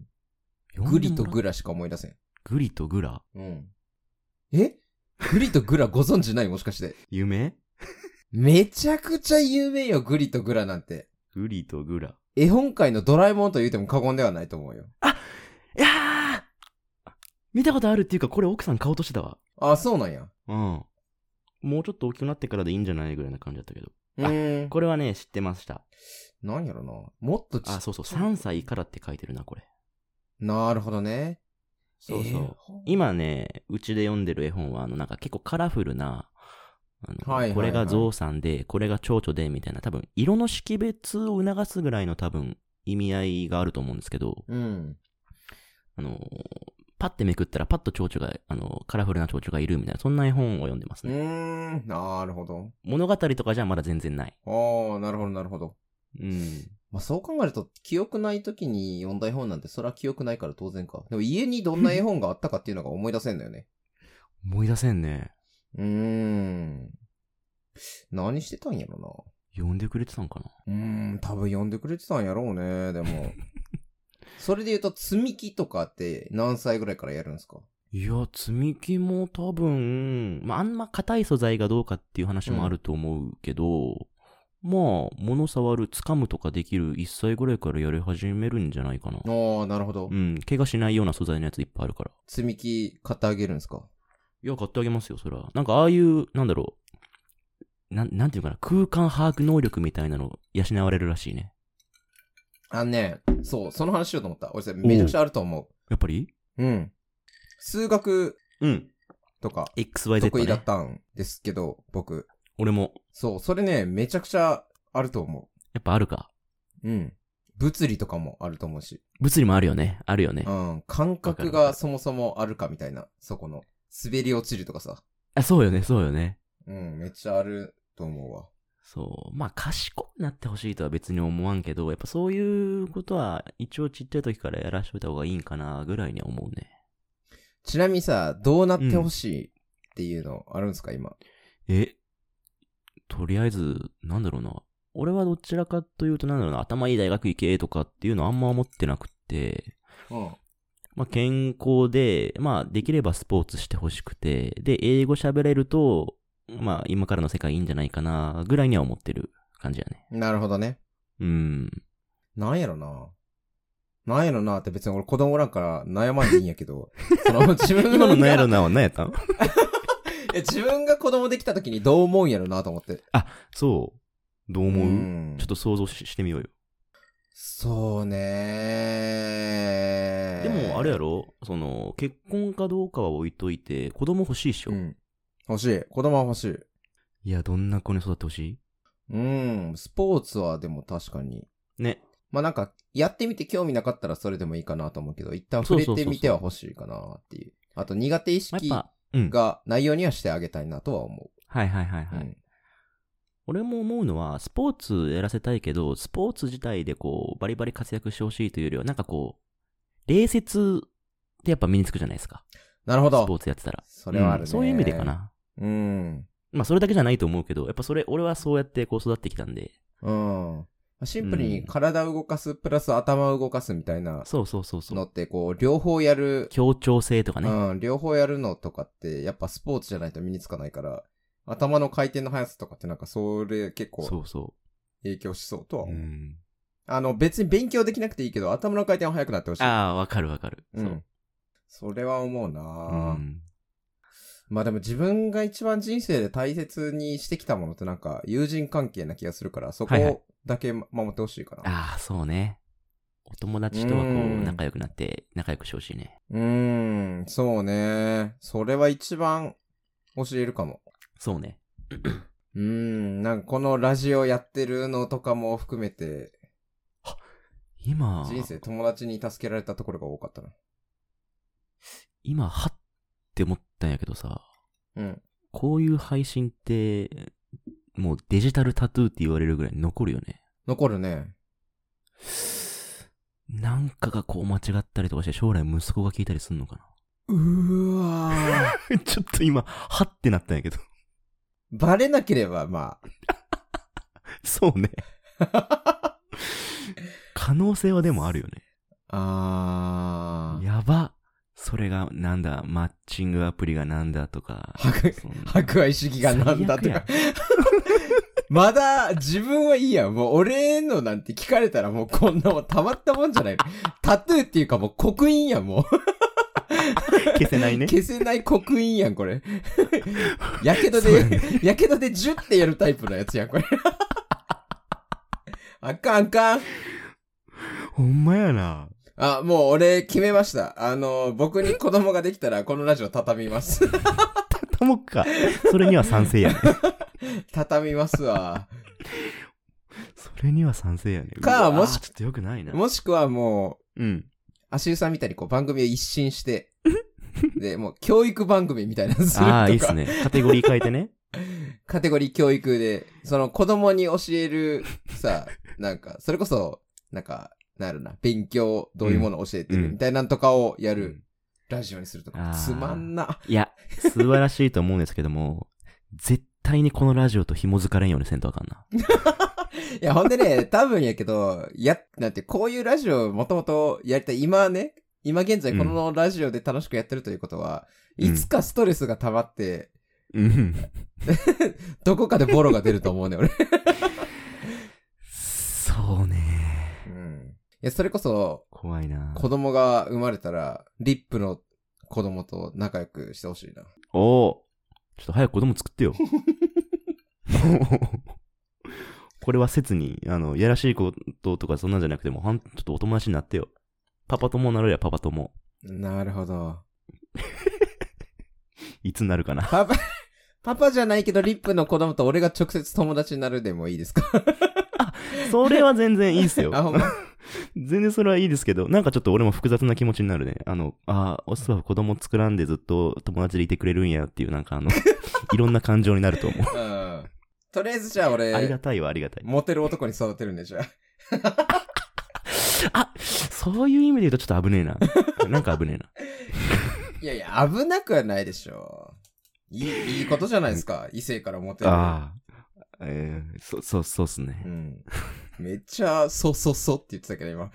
グリとグラしか思い出せん。 グリとグラ？ うん。え？グリとグラご存知ないもしかして。 有名？ めちゃくちゃ有名よ、グリとグラなんて。 グリとグラ。 絵本界のドラえもんと言うても過言ではないと思うよ。 あ、いやー見たことあるっていうか、これ奥さん買おうとしてたわ。 あ、そうなんや。 うん。もうちょっと大きくなってからでいいんじゃないぐらいな感じだったけど。 うーん。 これはね、知ってました。 なんやろな。もっとちっちゃい。 あ、そうそう、さんさいからって書いてるな、これ。 なるほどね。 そうそう。今ね、うちで読んでる絵本は、あの、なんか結構カラフルな、あの、はいはいはい、これがゾウさんで、これが蝶々で、みたいな、多分、色の識別を促すぐらいの多分、意味合いがあると思うんですけど、 うん。 あの、パッてめくったら、パッと蝶々が、あの、カラフルな蝶々がいるみたいな、そんな絵本を読んでますね。 うーん、なるほど。 物語とかじゃまだ全然ない。 ああ、なるほど、なるほど。 うん。 まあそう考えると、記憶ない時に読んだ絵本なんて、それは記憶ないから当然か。でも家にどんな絵本があったかっていうのが思い出せんだよね。 思い出せんね。 うーん。何してたんやろな。 読んでくれてたんかな。 うーん、多分読んでくれてたんやろうね、でも。それで言うと、積み木とかって何歳ぐらいからやるんですか？ いや、積み木も多分、まあ、あんま硬い素材がどうかっていう話もあると思うけど、うん、まあ、物触る、掴むとかできるいっさいぐらいからやり始めるんじゃないかな。 ああ、なるほど。 うん、怪我しないような素材のやついっぱいあるから。 積み木買ってあげるんですか？ いや、買ってあげますよ、それは。なんかああいう、なんだろう、な、なんていうかな、空間把握能力みたいなの養われるらしいね。 あのね、そう、その話しようと思った。俺、めちゃくちゃあると思う。 やっぱり？ うん。数学とか、 エックスワイゼット ね、 得意だったんですけど、僕。 俺も。 そう、それね、めちゃくちゃあると思う。 やっぱあるか。 うん。物理とかもあると思うし。 物理もあるよね。あるよね。 うん。感覚がそもそもあるかみたいな。そこの。滑り落ちるとかさ。 あ、そうよね、そうよね。 うん、めっちゃあると思うわ。 そう。まあ、賢くなってほしいとは別に思わんけど、やっぱそういうことは一応ちっちゃい時からやらしといた方がいいんかな、ぐらいには思うね。 ちなみにさ、どうなってほしいっていうのあるんですか、うん、今。 え、とりあえず、なんだろうな。俺はどちらかというと、なんだろうな、頭いい大学行けとかっていうのはあんま思ってなくて、 うん。 まあ、健康で、まあ、できればスポーツしてほしくて、で、英語喋れると、まあ、今からの世界いいんじゃないかな、ぐらいには思ってる感じやね。 なるほどね。 うん。 なんやろな。なんやろなって別に俺子供おらんから悩まんでいいんやけど、その自分が今のなんやろなは何やったん？ え、自分が子供できた時にどう思うんやろなと思って。 あ、そう。どう思う？うん、ちょっと想像 し, してみようよ。 そうねー。でも、あれやろ？その、結婚かどうかは置いといて、子供欲しいっしょ？うん。 欲しい。子供は欲しい。 いや、どんな子に育ってほしい？ うん。スポーツはでも確かに。 ね。 まあなんか、やってみて興味なかったらそれでもいいかなと思うけど、一旦触れてみては欲しいかなっていう。あと苦手意識がないようにはしてあげたいなとは思う。 はいはいはいはい。うん、俺も思うのは、スポーツやらせたいけど、スポーツ自体でこう、バリバリ活躍してほしいというよりは、なんかこう、礼節ってやっぱ身につくじゃないですか。 なるほど。 スポーツやってたら。 それはあるね、 うん。そういう意味でかな。 うん。 まあそれだけじゃないと思うけど、やっぱそれ、俺はそうやってこう育ってきたんで。 うん。シンプルに体を動かす、プラス頭を動かすみたいな。 そうそうそうそう。 のって、こう、両方やる。 協調性とかね。 うん。両方やるのとかって、やっぱスポーツじゃないと身につかないから、頭の回転の速さとかってなんかそれ結構。そうそう。影響しそうとは思う。うん。あの、別に勉強できなくていいけど、頭の回転は速くなってほしい。 ああ、わかるわかる。 うん。それは思うなぁ。うん。まあでも自分が一番人生で大切にしてきたものってなんか友人関係な気がするから、そこだけ守ってほしいかな。 はいはい、ああ、そうね。お友達とはこう仲良くなって仲良くしてほしいね。 うーん、そうね。それは一番教えるかも。 そうね。 うーん、なんかこのラジオやってるのとかも含めて。 今、 人生友達に助けられたところが多かったな。 今、はって思ったんやけどさ、 うん。 こういう配信って、もうデジタルタトゥーって言われるぐらい残るよね。 残るね。 なんかがこう間違ったりとかして将来息子が聞いたりすんのかな。 うーわー。ちょっと今、はってなったんやけど。 バレなければ、まあ。 そうね。可能性はでもあるよね。 あー。 やば。それがなんだ、マッチングアプリがなんだとか。 博愛主義がなんだとか。まだ自分はいいやん。もう俺のなんて聞かれたらもうこんなもんたまったもんじゃない。タトゥーっていうかもう刻印やん、もう。 消せないね。 消せない刻印やん、これ。やけどで、ね、やけどでジュッてやるタイプのやつやん、これ。あかんあかん。 ほんまやな。 あ、もう俺決めました。あの、僕に子供ができたらこのラジオ畳みます。 畳もっか。それには賛成やね。 畳みますわ。 それには賛成やね。 か、もし、 ちょっとよくないな。 もしくはもう、うん。 足湯さんみたいにこう番組を一新して、で、もう教育番組みたいなのするとか。 ああ、いいっすね。カテゴリー変えてね。 カテゴリー教育で、その子供に教えるさ、なんか、それこそ、なんか、なるな、勉強、どういうものを教えてるみたいなんとかをやるラジオにするとか、うん、つまんな。 いや、素晴らしいと思うんですけども、絶対にこのラジオと紐づかれんようにせんとあかんな。 いや、ほんでね、多分やけど、や、なんて、こういうラジオもともとやりたい、今ね、今現在このラジオで楽しくやってるということは、うん、いつかストレスが溜まって、うん、どこかでボロが出ると思うね、俺。 そうね。 うん。いや、それこそ、 怖いな。 子供が生まれたら、リップの子供と仲良くしてほしいな。 おー。ちょっと早く子供作ってよ。これは切に、あの、やらしいこととかそんなんじゃなくても、ちょっとお友達になってよ。パパ友なるや、パパ友。 なるほど。 いつになるかな。 パパ、パパじゃないけど、リップの子供と俺が直接友達になるでもいいですか？ あ、それは全然いいっすよ。 あ、ほんま？ 全然それはいいですけど、なんかちょっと俺も複雑な気持ちになるね。あの、あ、オスは子供作らんでずっと友達でいてくれるんやっていう、なんかあの、いろんな感情になると思う。 うん。とりあえずじゃあ俺、 ありがたいわ、ありがたい。 モテる男に育てるんでじゃあ。あ、そういう意味で言うとちょっと危ねえな。なんか危ねえな。 いやいや、危なくはないでしょ。いい、いいことじゃないですか。異性からモテる。 ああ。えー、そ、そう、そうっすね。 うん。めっちゃ、そうそうそうって言ってたけど、今。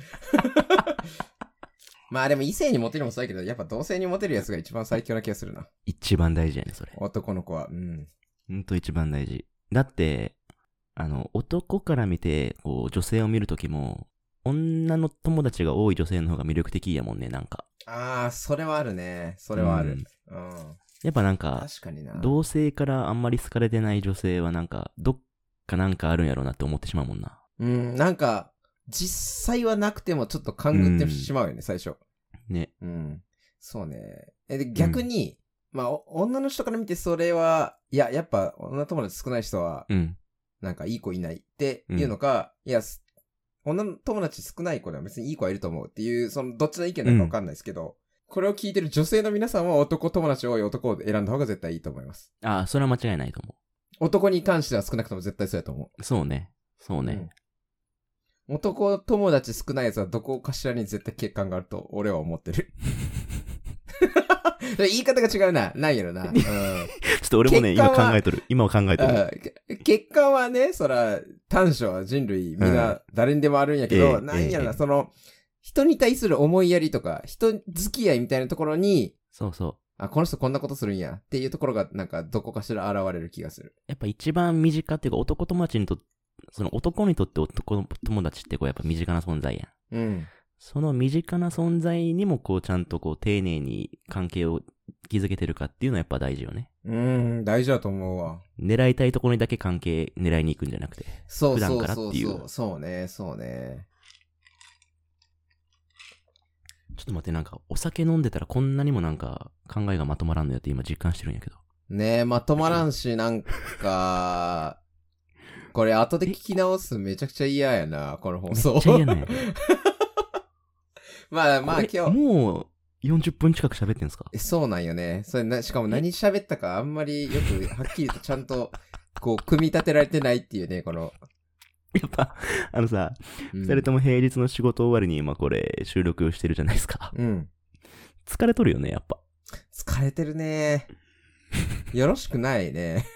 まあでも異性にモテるもそうだけど、やっぱ同性にモテるやつが一番最強な気がするな。 一番大事やね、それ。 男の子は。うん。 ほんと一番大事。だって、あの、男から見て、こう、女性を見るときも、女の友達が多い女性の方が魅力的やもんね、なんか。 ああ、それはあるね。それはある。うん。うん、 やっぱなんか、 確かにな。 同性からあんまり好かれてない女性はなんか、どっかなんかあるんやろうなって思ってしまうもんな。 うん、なんか、実際はなくてもちょっと勘ぐってしまうよね、うん、最初。 ね。 うん。そうね。え、で、逆に、うん、まあ、女の人から見てそれは、いや、やっぱ女友達少ない人は、うん。なんかいい子いないっていうのか、うん、いや、女友達少ない子では別にいい子はいると思うっていう、その、どっちの意見なのかわかんないですけど、うん、これを聞いてる女性の皆さんは男友達多い男を選んだ方が絶対いいと思います。 ああ、それは間違いないと思う。男に関しては少なくとも絶対そうやと思う。そうね。そうね。 うん、男友達少ないやつはどこかしらに絶対欠陥があると俺は思ってる。言い方が違うな。ないやろな。うん、ちょっと俺もね、今考えとる。今は考えとる。 欠陥はね、そら、短所は人類、みんな誰にでもあるんやけど、うん、なんやろな、ええ、その、人に対する思いやりとか、人付き合いみたいなところに、 そうそう。 あ、この人こんなことするんやっていうところが、なんか、どこかしら現れる気がする。 やっぱ一番身近っていうか、男友達にとって、その男にとって男友達ってこう、やっぱ身近な存在やん。うん。その身近な存在にもこうちゃんとこう丁寧に関係を築けてるかっていうのはやっぱ大事よね。 うーん、大事だと思うわ。 狙いたいところにだけ関係狙いに行くんじゃなくて。 そうそうそうそう。 普段からっていう。 そうね、そうね。 ちょっと待って、なんかお酒飲んでたらこんなにもなんか考えがまとまらんのやって今実感してるんやけど。 ねえ、まとまらんし、なんか、これ後で聞き直すめちゃくちゃ嫌やな、この放送。 めっちゃ嫌ね。 まあまあ今日。 もうよんじゅっぷん近く喋ってんすか？ え、そうなんよね。それな、しかも何喋ったかあんまりよくはっきりとちゃんと、こう、組み立てられてないっていうね、この。 やっぱ、あのさ、二、うん、人とも平日の仕事終わりに今これ収録してるじゃないですか。 うん。 疲れとるよね、やっぱ。 疲れてるね。よろしくないね。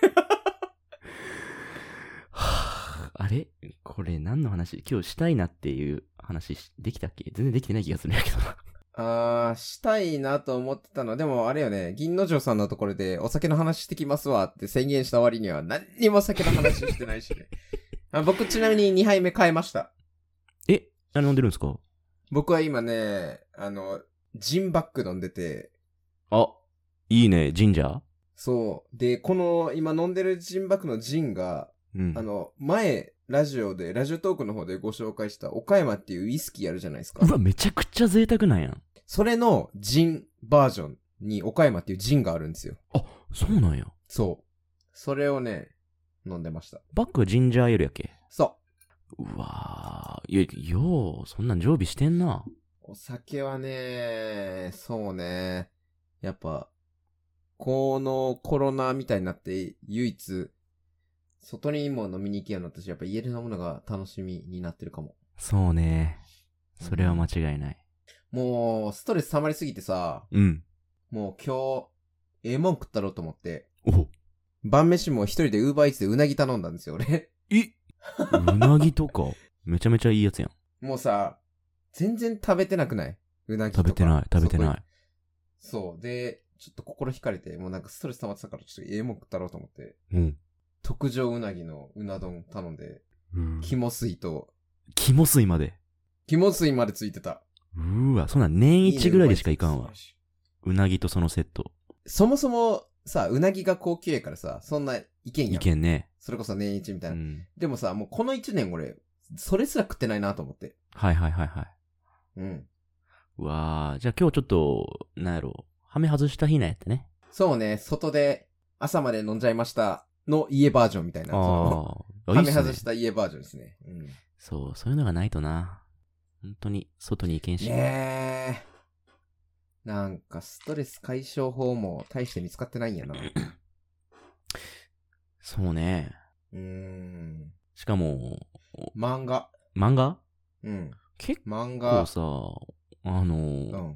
はぁ、あれこれ何の話？今日したいなっていう話できたっけ？全然できてない気がするんやけどな。 あー、したいなと思ってたの。でもあれよね、銀之丞さんのところでお酒の話してきますわって宣言した割には何にも酒の話してないしね。あ、僕ちなみににはいめ買いました。 え？何飲んでるんですか？ 僕は今ね、あの、ジンバック飲んでて。 あ、いいね、ジンジャー？ そう。で、この今飲んでるジンバックのジンが、うん、あの、前、ラジオで、ラジオトークの方でご紹介した岡山っていうウイスキーあるじゃないですか。 うわ、めちゃくちゃ贅沢なんやん。 それのジンバージョンに岡山っていうジンがあるんですよ。 あ、そうなんや。 そう。それをね、飲んでました。 バックはジンジャーエールやっけ？ そう。 うわー、いや、よう、そんなん常備してんな。 お酒はね、そうね。やっぱ、このコロナみたいになって唯一、外にも飲みに行けようになったし、やっぱ家で飲むのが楽しみになってるかも。 そうね。それは間違いない。 うん、もう、ストレス溜まりすぎてさ。 うん。 もう今日、ええもん食ったろうと思って。 お晩飯も一人でウーバーイーツでうなぎ頼んだんですよ、俺。 えうなぎとかめちゃめちゃいいやつやん。 もうさ、全然食べてなくない？うなぎとか。 食べてない、食べてない。 そう。で、ちょっと心惹かれて、もうなんかストレス溜まってたから、ちょっとええもん食ったろうと思って。 うん。 特上うなぎのうな丼頼んで、うん、肝水と。 肝水まで。 肝水までついてた。 うーわ、そんな年一ぐらいでしかいかんわ。いいね、うなぎとそのセット。 そもそもさ、うなぎが高級やからさ、そんないけんやん。 いけんね。 それこそ年一みたいな。うん、でもさ、もうこの一年俺、それすら食ってないなと思って。 はいはいはいはい。 うん。 うわー、じゃあ今日ちょっと、なんやろ、はめ外した日なんやってね。 そうね、外で朝まで飲んじゃいましたの家バージョンみたいな。ああ。はめ外した家バージョンですね。うん。 そう、そういうのがないとな。本当に、外に行けんし。 ねえ。なんか、ストレス解消法も大して見つかってないんやな。 そうね。 うーん。 しかも、 漫画。 漫画？ うん。 結構さ、あの、うん。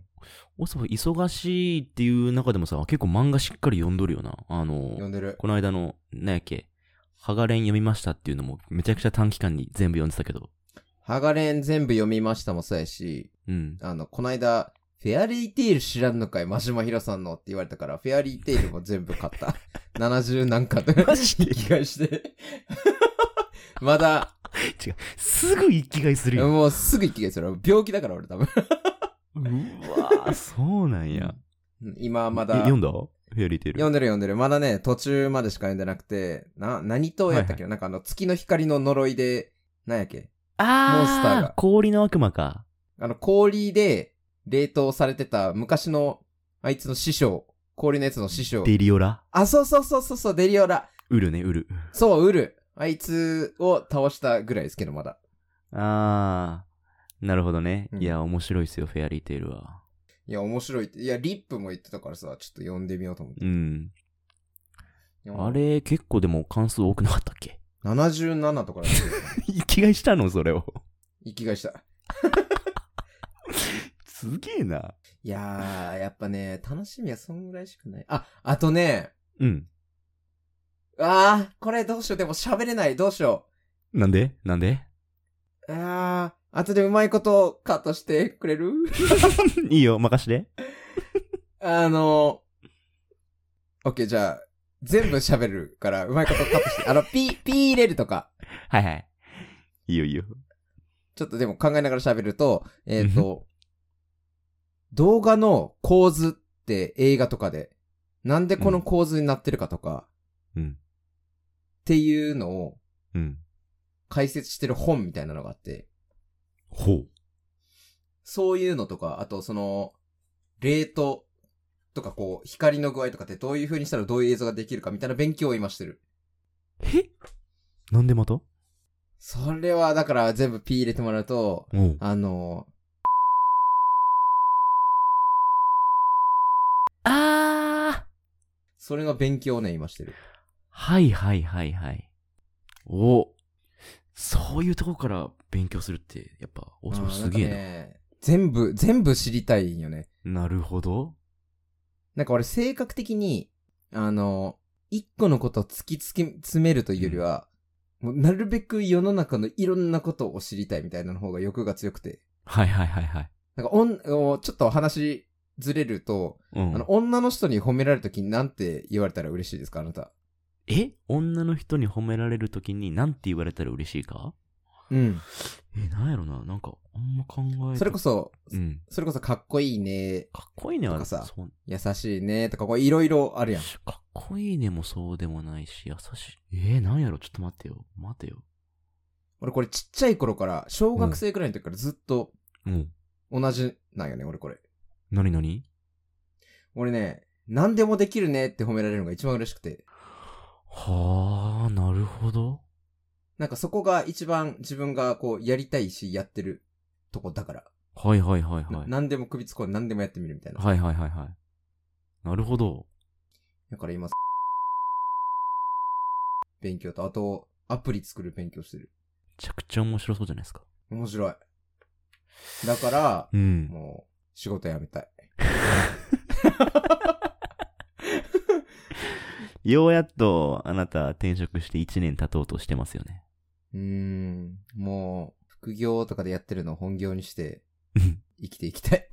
おそば忙しいっていう中でもさ、結構漫画しっかり読んどるよな。あの、 読んでる。 この間の、なんやっけ、ハガレン読みましたっていうのもめちゃくちゃ短期間に全部読んでたけど。 ハガレン全部読みましたもそうやし、 うん。 あの、この間、フェアリーテイル知らんのかい、真島ひろさんのって言われたから、フェアリーテイルも全部買った。ななじゅう何巻とか生き返して。まだ。 違う。すぐ生き返するよ。 もうすぐ生き返する。病気だから俺多分。 うわぁ、そうなんや。 今まだ。 読んだ？フェアリーテイル。 読んでる読んでる。まだね、途中までしか読んでなくて、な、何とやったっけ、はいはい、なんかあの、月の光の呪いで、なんやっけあー、モンスターが。氷の悪魔か。 あの、氷で冷凍されてた昔の、あいつの師匠、氷のやつの師匠。 デリオラ？ あ、そうそうそうそうそう、デリオラ。 ウルね、ウル。 そう、ウル。あいつを倒したぐらいですけど、まだ。 あー、なるほどね。うん、いや、面白いっすよ、フェアリーテイルは。 いや、面白いって。いや、リップも言ってたからさ、ちょっと読んでみようと思って。 うん。あれ、結構でも関数多くなかったっけ？ ななじゅうななとかだった。 生きがいしたのそれを。 生きがいした。 すげえな。 いやー、やっぱね、楽しみはそんぐらいしかない。あ、あとね。 うん。 あー、これどうしよう。でも喋れない。どうしよう。なんでなんであー、後でうまいことカットしてくれる？ いいよ、任して。 あの、オッケー、じゃあ、全部喋るから、うまいことカットして。あの、ピー、ピー入れるとか。 はいはい。いいよいいよ。 ちょっとでも考えながら喋ると、えっ、ー、と、動画の構図って映画とかで、なんでこの構図になってるかとか、 うん。 っていうのを、 うん。 解説してる本みたいなのがあって。 ほう。 そういうのとか、あとその、レートとかこう、光の具合とかってどういう風にしたらどういう映像ができるかみたいな勉強を今してる。 え？なんでまた？ それはだから全部 P 入れてもらうと、あの、 それの勉強をね、今してる。 はいはいはいはい。お、そういうとこから勉強するって、やっぱ、お、そすげえな。ね、 全部、全部知りたいんよね。 なるほど。 なんか俺性格的に、あの、一個のことを突き詰めるというよりは、うん、もうなるべく世の中のいろんなことを知りたいみたいなの方が欲が強くて。 はいはいはいはい。 なんかおん、ちょっと話ずれると、うん、あの、女の人に褒められるときに何て言われたら嬉しいですか、あなた。 え女の人に褒められるときに何て言われたら嬉しいか？ うん。 え、なんやろな、なんか、あんま考えて。 それこそ、うん。それこそかっこいいね。 かっこいいねはさ、優しいねとか、こういろいろあるやん。 かっこいいねもそうでもないし、優しい。えー、なんやろ、ちょっと待ってよ。待てよ。 俺これちっちゃい頃から、小学生くらいの時からずっと、うん。同じなんよね、俺これ。 なになに？ 俺ね、何でもできるねって褒められるのが一番嬉しくて。 はあ、なるほど。 なんかそこが一番自分がこうやりたいしやってるとこだから。 はいはいはいはい。 何でも首突っ込んで何でもやってみるみたいな。 はいはいはいはい。なるほど。 だから今、勉強と、あと、アプリ作る勉強してる。 めちゃくちゃ面白そうじゃないですか。 面白い。だから、うん、もう、仕事辞めたい。 ようやっとあなた転職していちねん経とうとしてますよね。 うーん、もう、副業とかでやってるのを本業にして、生きていきたい。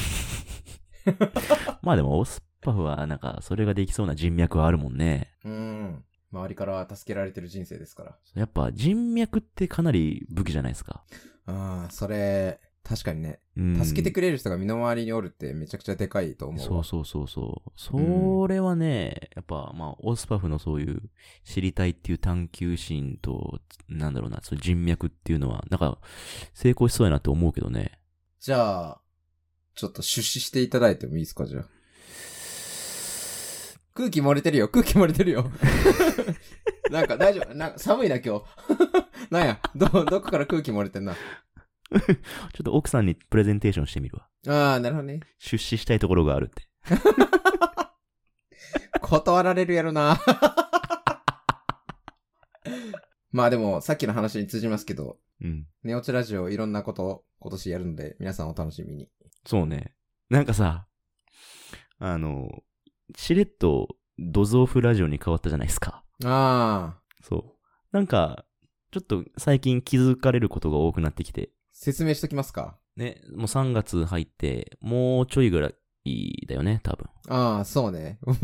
まあでも、オスパフはなんか、それができそうな人脈はあるもんね。 うーん。周りから助けられてる人生ですから。 やっぱ人脈ってかなり武器じゃないですか。 ああ、それ、確かにね、うん。助けてくれる人が身の回りにおるってめちゃくちゃでかいと思う。 そうそうそうそう。それはね、うん、やっぱまあ、オスパフのそういう知りたいっていう探求心と、なんだろうな、その人脈っていうのは、なんか成功しそうやなって思うけどね。 じゃあ、ちょっと出資していただいてもいいですか、じゃあ。空気漏れてるよ、空気漏れてるよ。なんか大丈夫、なんか寒いな今日。なんや、ど、どこから空気漏れてんな。 ちょっと奥さんにプレゼンテーションしてみるわ。 ああ、なるほどね。 出資したいところがあるって。 断られるやろな。まあでも、さっきの話に通じますけど、うん。ネオチラジオいろんなことを今年やるので、皆さんお楽しみに。 そうね。なんかさ、あの、しれっとドズオフラジオに変わったじゃないですか。 ああ。 そう。なんか、ちょっと最近気づかれることが多くなってきて。 説明しときますか。 ね、もうさんがつ入って、もうちょいぐらいだよね、多分。 ああ、そうね。うん、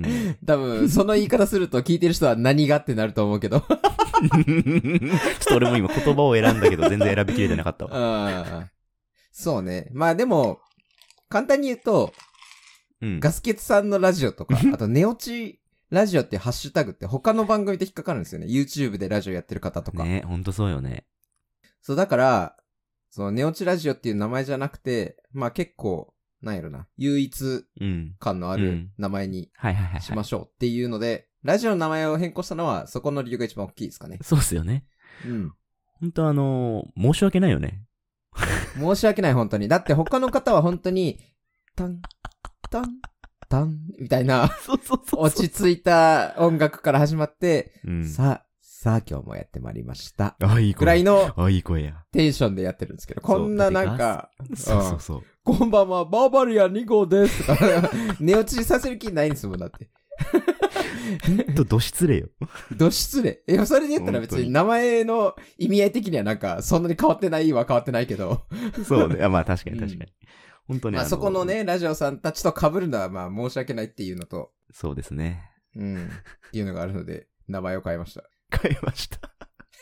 多分、その言い方すると聞いてる人は何がってなると思うけど。ちょっと俺も今言葉を選んだけど全然選びきれてなかったわ。 ああ。そうね。まあでも、簡単に言うと、うん、ガスケツさんのラジオとか、あとネオチラジオってハッシュタグって他の番組で引っかかるんですよね。YouTube でラジオやってる方とか。 ね、ほんとそうよね。 そう、だから、そのネオチラジオっていう名前じゃなくて、まあ結構、なんやろな、唯一感のある名前にしましょうっていうので、ラジオの名前を変更したのは、そこの理由が一番大きいですかね。 そうっすよね。うん。ほんとあのー、申し訳ないよね。 申し訳ない、本当に。だって他の方は本当に、タン、タン、タン、みたいな、 そうそうそう落ち着いた音楽から始まって、うん、さあ、さあ今日もやってまいりました。 あ、いい声。 ぐらいの、 あ、いい声や。 テンションでやってるんですけど、こんななんか、 そうそうそう。 こんばんは、バーバリアンに号ですとか、寝落ちさせる気ないんですもん、だって。 ほんと、ど失礼よ。 ど失礼。いや、それで言ったら別に名前の意味合い的にはなんか、そんなに変わってないは変わってないけど。 そうね。まあ確かに確かに。うん、本当に。 まあそこのね、ラジオさんたちと被るのはまあ申し訳ないっていうのと。 そうですね。 うん。っていうのがあるので、名前を変えました。 変えました。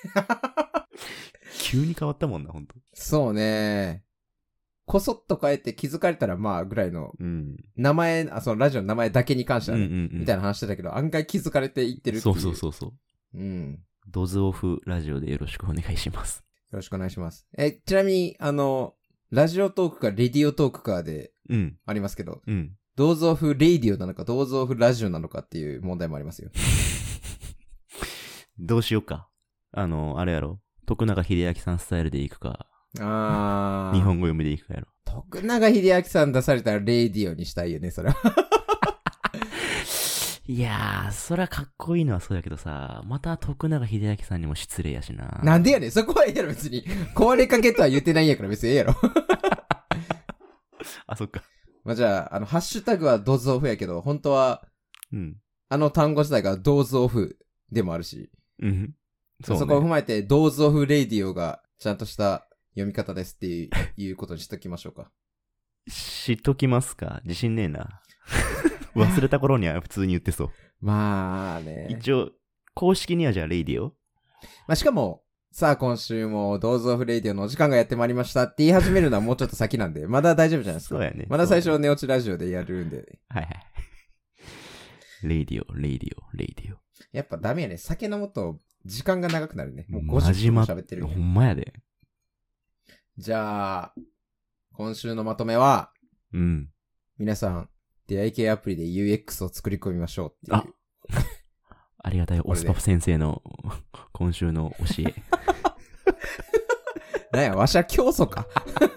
急に変わったもんな、ほんと。 そうね。こそっと変えて気づかれたらまあぐらいの、うん、名前、あ、そのラジオの名前だけに関してはね、うんうんうん、みたいな話してたけど、案外気づかれていってるっていう。 そうそうそうそう。 うん。 ドズオフラジオでよろしくお願いします。 よろしくお願いします。え、ちなみに、あの、ラジオトークかレディオトークかで、うん。ありますけど、うん。ドーズオフレディオなのか、ドーズオフラジオなのかっていう問題もありますよ。 どうしようか。あの、あれやろ。徳永英明さんスタイルでいくか。ああ。日本語読みでいくかやろ。 徳永英明さん出されたらレディオにしたいよね、それは。 いやー、そりゃかっこいいのはそうやけどさ、また徳永英明さんにも失礼やしな。 なんでやねん、そこはいいやろ別に。壊れかけとは言ってないんやから別にええやろ。 あ、そっか。 まあ、じゃあ、あの、ハッシュタグはドーズオフやけど、本当は、 うん。 あの単語自体がドーズオフでもあるし。 うん。 そうね、そこを踏まえて、ドーズオフレイディオがちゃんとした読み方ですっていういうことにしときましょうか。 しときますか？自信ねえな。忘れた頃には普通に言ってそう。 まあね。 一応、公式にはじゃあレイディオ？ まあしかも、さあ今週もドーズオフレイディオのお時間がやってまいりましたって言い始めるのはもうちょっと先なんで、まだ大丈夫じゃないですか。 そうやね。 まだ最初ネオチラジオでやるんで。 はいはい。レイディオ、レイディオ、レイディオ。 やっぱダメやね。酒飲むと時間が長くなるね。もうごじゅっぷん喋ってる、ね。 ほんまやで。 じゃあ、今週のまとめは、 うん。 皆さん、出会い系アプリで ユーエックス を作り込みましょうっていう。 あありがたいオスパフ先生の今週の教え。 なんや、わしゃ教祖か。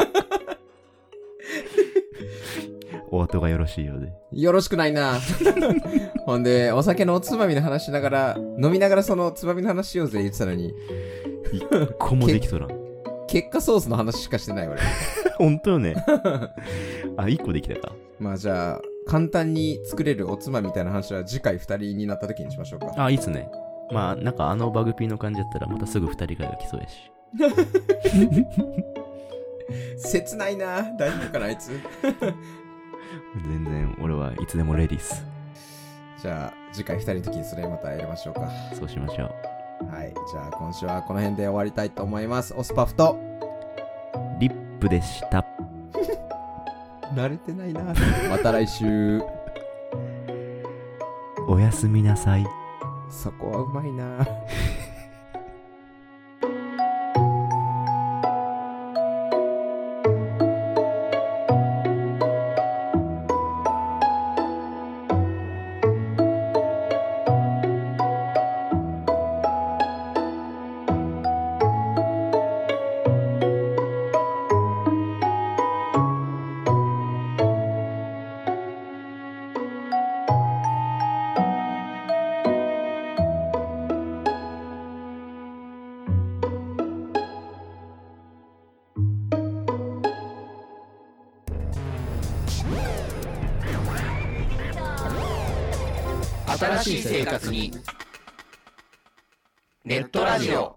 お後がよろしいようで。 よろしくないな。ほんで、お酒のおつまみの話しながら、飲みながらそのつまみの話しようぜ言ってたのに。 一個もできとらん。 結果ソースの話しかしてない俺。 ほんとよね。あ、一個できたか。 まあじゃあ、簡単に作れるおつまみみたいな話は次回二人になった時にしましょうか。 あ、いいっすね。まあ、なんかあのバグピーの感じだったらまたすぐ二人が来そうやし。 切ないな。大丈夫かなあいつ。 全然俺はいつでもレディース。 じゃあ次回二人の時にそれまたやりましょうか。 そうしましょう。はい。じゃあ今週はこの辺で終わりたいと思います。オスパフとリップでした。 慣れてないな。また来週。 おやすみなさい。 そこはうまいな。 新しい生活にネットラジオ。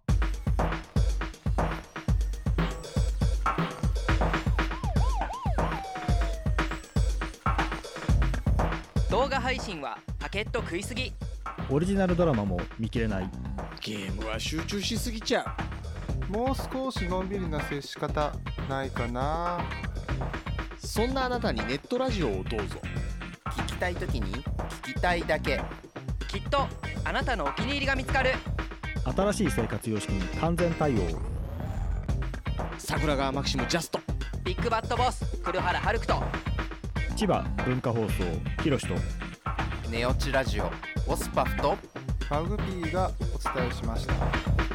動画配信はパケット食いすぎ。 オリジナルドラマも見切れない。 ゲームは集中しすぎちゃう。もう少しのんびりな接し方ないかな。 そんなあなたにネットラジオをどうぞ。 聞きたいときに聞きたいだけ。 きっとあなたのお気に入りが見つかる。 新しい生活様式に完全対応。 桜川マキシムジャスト。 ビッグバットボス黒原遥人。 千葉文化放送ひろしとネオチラジオオスパフとマグピーがお伝えしました。